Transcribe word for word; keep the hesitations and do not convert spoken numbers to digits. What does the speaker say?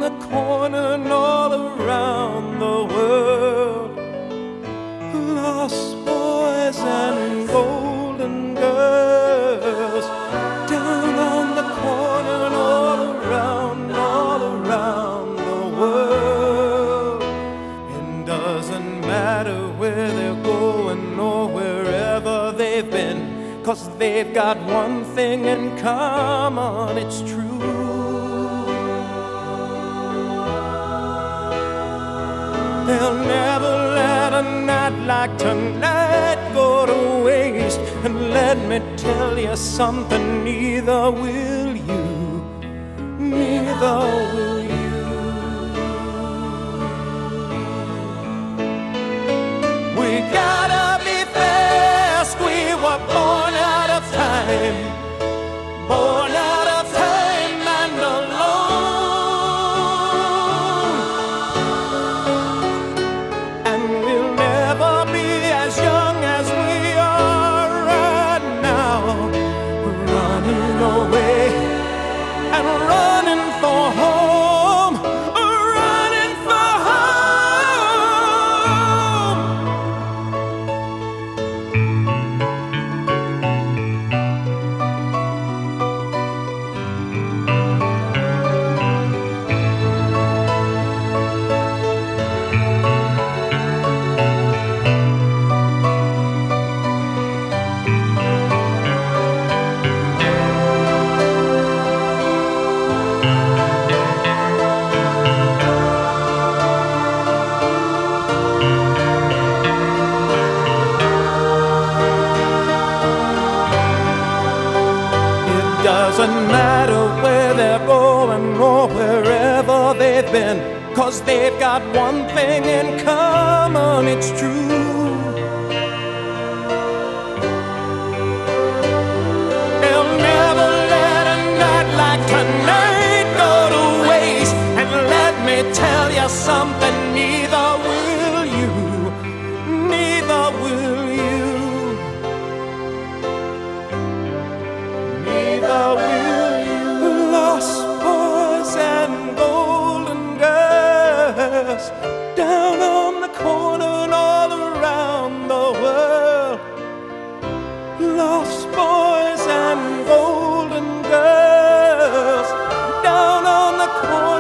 the corner and all around the world. Lost boys and golden girls, down on the corner and all around, all around the world. It doesn't matter where they're going or wherever they've been, 'cause they've got one thing in common, it's true. They'll never let a night like tonight go to waste. And let me tell you something, neither will you, neither will you. We gotta be fast, we were born out of time, born out of time and alone. And we'll never be as young as we are right now, running away and running for home, running for home. Doesn't matter where they're going or wherever they've been, 'cause they've got one thing in common, it's true. They'll never let a night like tonight go to waste. And let me tell you something, neither will you, neither will you, neither will you. Lost boys and golden girls, down on the corner and all around the world. Lost boys and golden girls, down on the corner.